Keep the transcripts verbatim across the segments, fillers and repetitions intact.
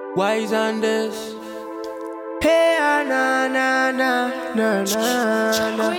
Wise on this. Hey, ah, na na na na na na.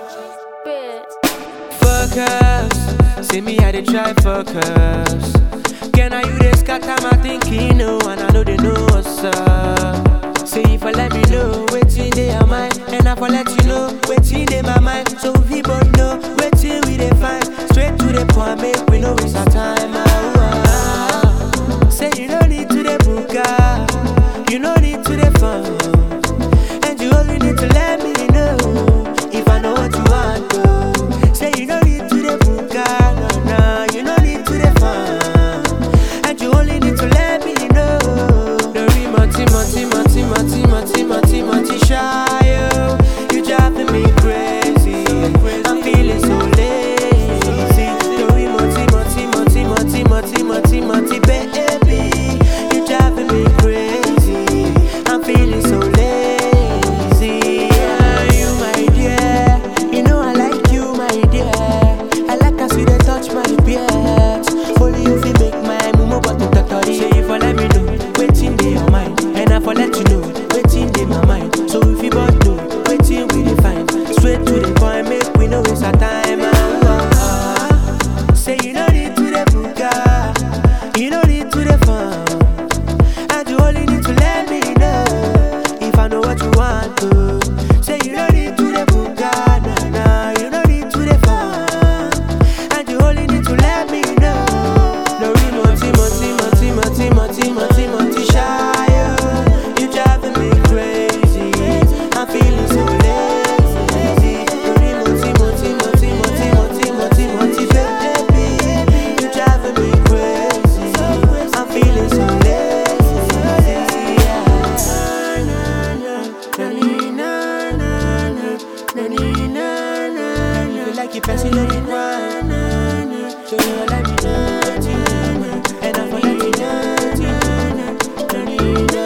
Focus, see me how they try focus. Can I you this scatter my thinking? No, and I know they know what's up. Say if I let me know, waiting they are mine, and I for let you know, waiting they my mind. So we both know, waiting we they find. Straight to the point, make we know it's our time. Ah, ah. Say you don't need to the buka, you don't need to the fun, and you only need to let me know if I know what you want to. Say you don't need to the buka, no no, you don't need to the fun, and you only need to let me know. The remote, Timothy, Timothy, Timothy, Timothy, Timothy, shy, you driving me crazy. I'm feeling so lazy. The remote, Timothy, Timothy, Timothy, Timothy, Timothy, baby, you driving me crazy. I'm feeling so lazy. Yeah, you my dear, you know I like you, my dear. I like how sweet they touch my beard. Only you feel make my mumu but to totally. Say if I let me know, waiting in your mind, and I for let you know, waiting in my mind. So if you both know, waiting we define. Straight to the point, make we know it's our time. Ah, ah, ah. Say you don't need to the buka, you don't need to the fun, and you only need to let me know if I know what you want to. Say you don't need to the buka, nah nah, you don't need to the fun, and you only need to let me know. No remote, Timothy, Timothy, Timothy, Timothy, Timothy, shy, you driving me crazy. I'm feeling so lazy. No remote, Timothy, Timothy, Timothy, Timothy, Timothy, baby, you driving me crazy. I'm feeling so lazy. Yeah. Na na na na na na na na. You feel like you passing on the ground. So you let me know, and I'm for let me know.